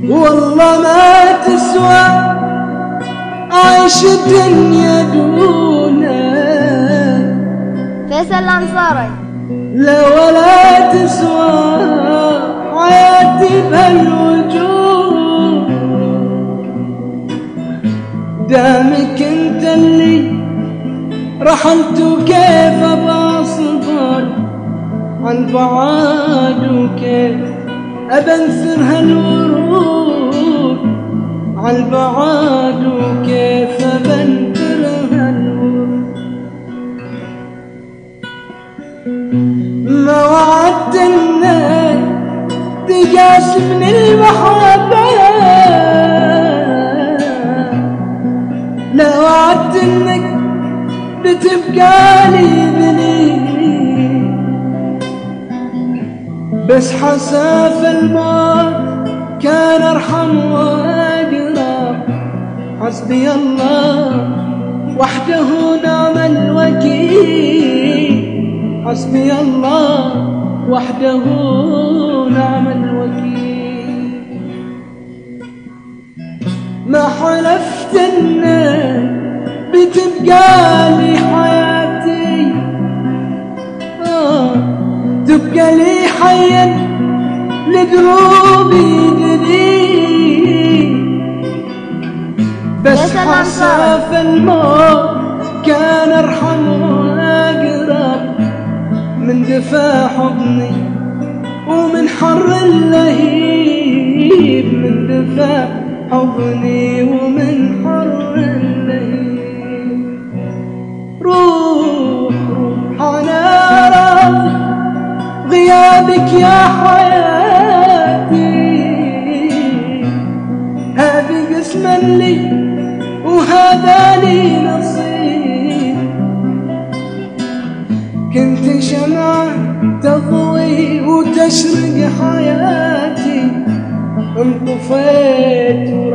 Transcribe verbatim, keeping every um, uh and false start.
والله ما تسوى عيش الدنيا دونك. فيصل الأنصاري. لا ولا تسوى حياتي بهالوجود دامك انت اللي رحلت، وكيف ابى اصبر عالبعاد، وكيف ابى انثر هالورود عالبعاد، وكيف ابى انثر هالورود. ما وعدت انك تقاس من المحبة، لا وعدت انك بتبقى لي بني، بس حساف الموت كان ارحم واقرب. حسبي الله وحده نعم الوكيل، حسبي الله وحده نعم الوكيل. ما حلفت انك بتبقى لي حياتي، آه تبقى لي حيا لدروبي جديد، بس حساف الموت كان ارحم واقرب من دفا حضني ومن حر اللهيب، من دفا حضني ومن حر اللهيب. روح روح انا راضي غيابك يا حياتي، هذه قسما لي وهذا لي نصيب. كنت شمعة تضوي وتشرق حياتي، انطفيت